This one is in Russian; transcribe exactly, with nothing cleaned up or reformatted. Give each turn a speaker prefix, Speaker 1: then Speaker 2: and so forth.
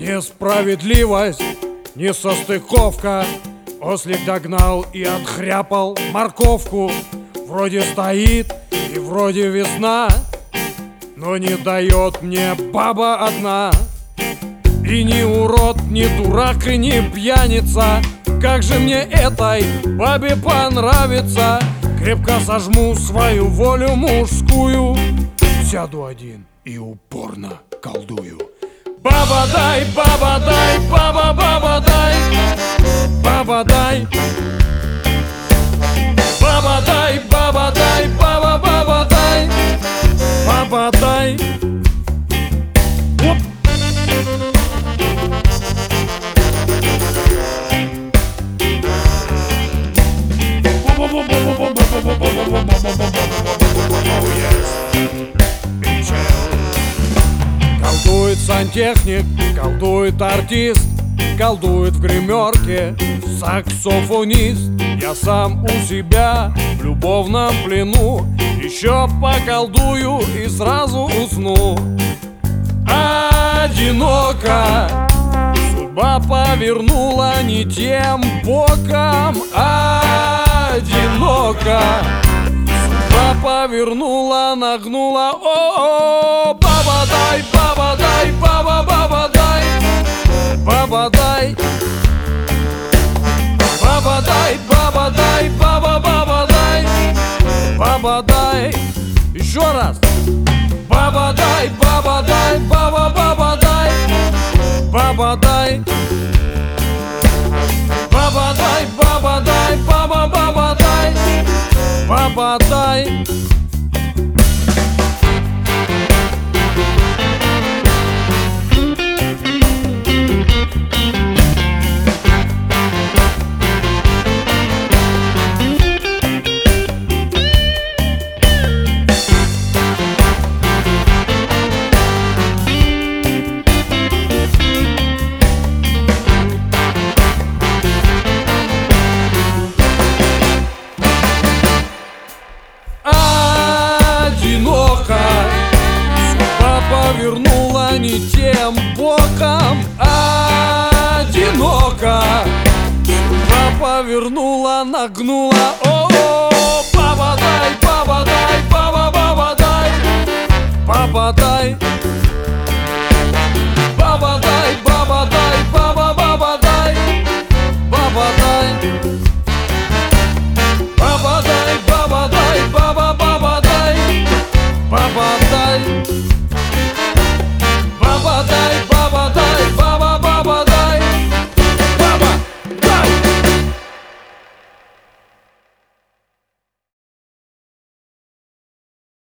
Speaker 1: Несправедливость, несостыковка. Ослик догнал и отхряпал морковку. Вроде стоит и вроде весна, но не дает мне баба одна. И ни урод, ни дурак, и ни пьяница. Как же мне этой бабе понравится? Крепко сожму свою волю мужскую, сяду один и упорно колдую. Баба дай, баба дай, баба, баба дай, баба дай, баба дай, баба дай, баба, баба дай, баба дай. Оп. Колдует сантехник, колдует артист, колдует в гримерке саксофонист. Я сам у себя в любовном плену еще поколдую и сразу усну. Одиноко судьба повернула не тем боком. Одиноко судьба повернула, нагнула. О-о-о, баба дай, баба дай, баба, баба дай, баба дай, баба дай, баба дай, баба, баба дай, баба дай. Еще раз. Баба дай, баба дай, баба, баба дай, баба дай, баба дай, баба дай, баба, баба дай, баба дай. Повернула не тем боком. Одиноко судьба повернула, нагнула. О-о, баба дай, баба дай, баба, баба дай, баба дай, баба дай, баба дай, баба, баба дай, баба дай.